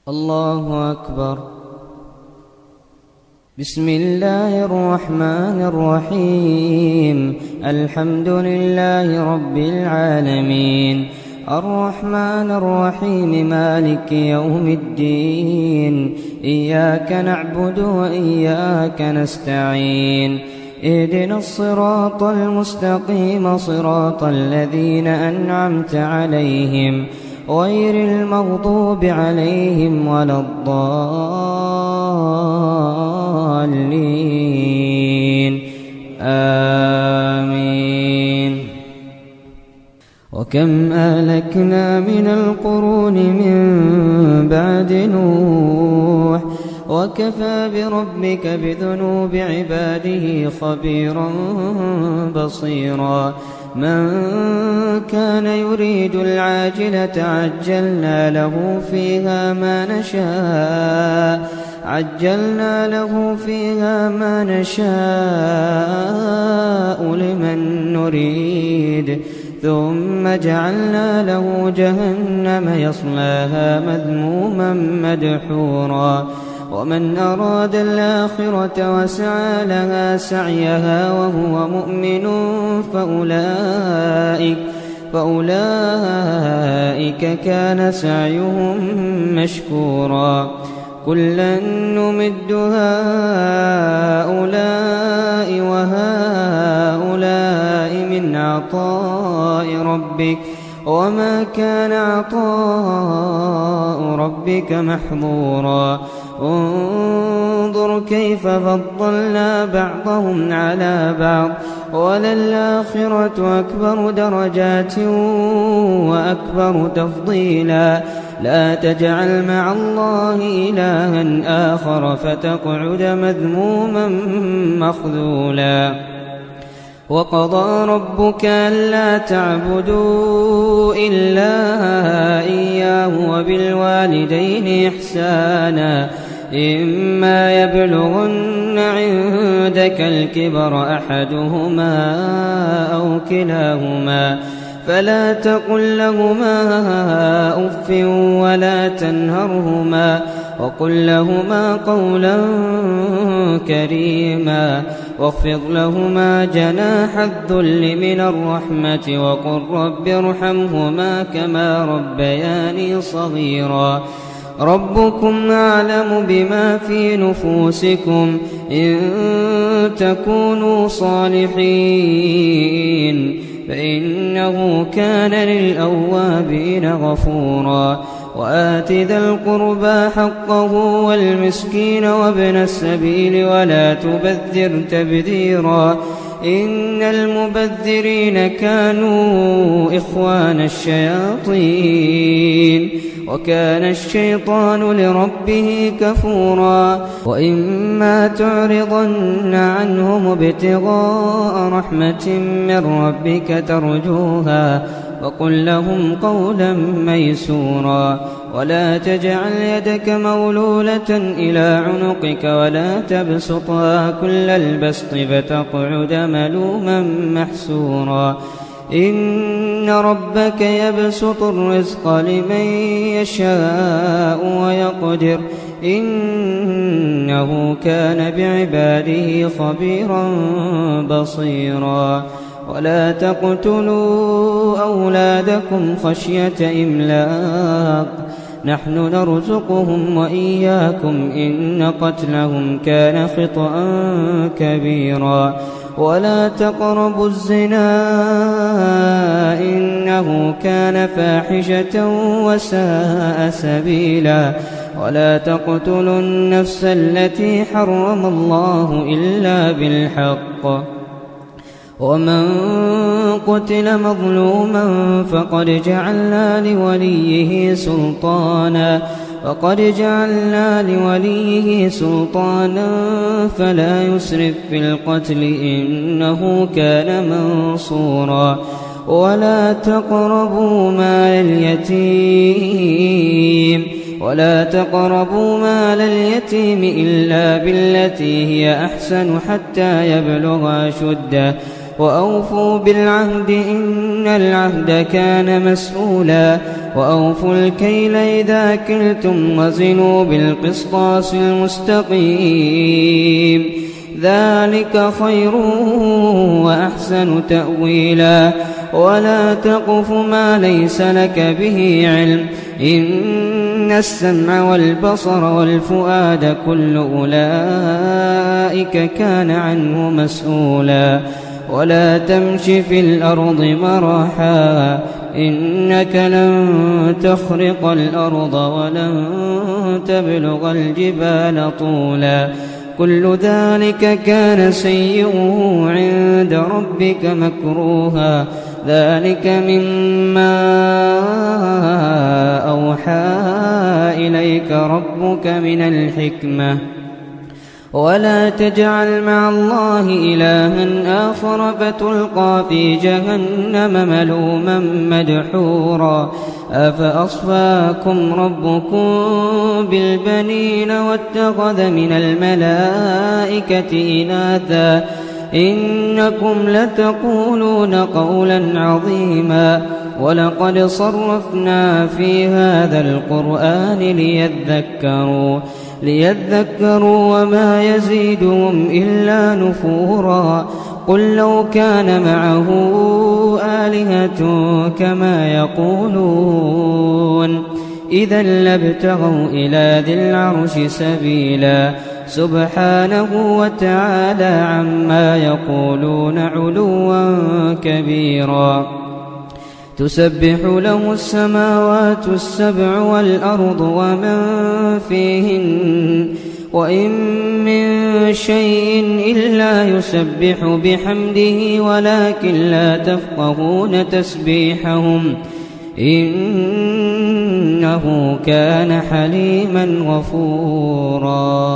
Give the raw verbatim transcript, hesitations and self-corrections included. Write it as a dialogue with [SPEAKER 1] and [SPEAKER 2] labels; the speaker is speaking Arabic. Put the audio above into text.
[SPEAKER 1] الله أكبر. بسم الله الرحمن الرحيم. الحمد لله رب العالمين، الرحمن الرحيم، مالك يوم الدين. إياك نعبد وإياك نستعين. اهدنا الصراط المستقيم، صراط الذين أنعمت عليهم غير المغضوب عليهم ولا الضالين. آمين. وكم أهلكنا من القرون من بعد نوح، وكفى بربك بذنوب عباده خبيرا بصيرا. من كان يريد العاجلة عجلنا له فيها ما نشاء عجلنا له فيها ما نشاء لمن نريد، ثم جعلنا له جهنم يصلاها مذموما مدحورا. ومن أراد الآخرة وسعى لها سعيها وهو مؤمن فأولئك, فأولئك كان سعيهم مشكورا. كلا نمد هؤلاء وهؤلاء من عطاء ربك، وما كان عطاء ربك محظورا. انظر كيف فضلنا بعضهم على بعض، وللآخرة أكبر درجات وأكبر تفضيلا. لا تجعل مع الله إلها آخر فتقعد مذموما مخذولا. وقضى ربك ألا تعبدوا إلا إياه وبالوالدين إحسانا. إما يبلغن عندك الكبر أحدهما أو كلاهما فلا تقل لهما أف ولا تنهرهما، وقل لهما قولا كريما، واخفض لهما جناح الذل من الرحمة، وقل رب ارحمهما كما ربياني صغيرا. ربكم أعلم بما في نفوسكم، إن تكونوا صالحين فإنه كان للأوابين غفورا. وآت ذا القربى حقه والمسكين وابن السبيل ولا تبذر تبذيرا، إن المبذرين كانوا إخوان الشياطين، وكان الشيطان لربه كفورا. وإما تعرضن عنهم ابتغاء رحمة من ربك ترجوها فقل لهم قولا ميسورا. ولا تجعل يدك مولولة إلى عنقك ولا تبسطها كل البسط فتقعد ملوما محسورا. إن ربك يبسط الرزق لمن يشاء ويقدر، إنه كان بعباده خبيرا بصيرا. ولا تقتلوا أولادكم خشية إملاق، نحن نرزقهم وإياكم، إن قتلهم كان خطأ كبيرا. ولا تقربوا الزنا إنه كان فاحشة وساء سبيلا. ولا تقتلوا النفس التي حرم الله إلا بالحق، ومن قتل مظلوما فقد جعلنا لوليه سلطانا فقد جعلنا لوليه سلطانا فلا يسرف في القتل إنه كان منصورا. ولا تقربوا مال اليتيم ولا تقربوا مال اليتيم إلا بالتي هي أحسن حتى يبلغ أشده، وأوفوا بالعهد إن العهد كان مسؤولا وأوفوا الكيل إذا كلتم وزنوا بالقسطاس المستقيم ذلك خير وأحسن تأويلا ولا تقف ما ليس لك به علم إن السمع والبصر والفؤاد كل أولئك كان عنه مسؤولا ولا تمش في الأرض مرحا إنك لن تخرق الأرض ولن تبلغ الجبال طولا كل ذلك كان سيئه عند ربك مكروها ذلك مما أوحى إليك ربك من الحكمة ولا تجعل مع الله إلها آخر فتلقى في جهنم ملوما مدحورا أفأصفاكم ربكم بالبنين واتخذ من الملائكة إناثا إنكم لتقولون قولا عظيما ولقد صرفنا في هذا القرآن ليذكروا ليذكروا وما يزيدهم إلا نفورا قل لو كان معه آلهة كما يقولون إذا لابتغوا إلى ذي العرش سبيلا سبحانه وتعالى عما يقولون علوا كبيرا تسبح له السماوات السبع والأرض ومن فيهن وإن من شيء إلا يسبح بحمده ولكن لا تفقهون تسبيحهم إنه كان حليما غفورا.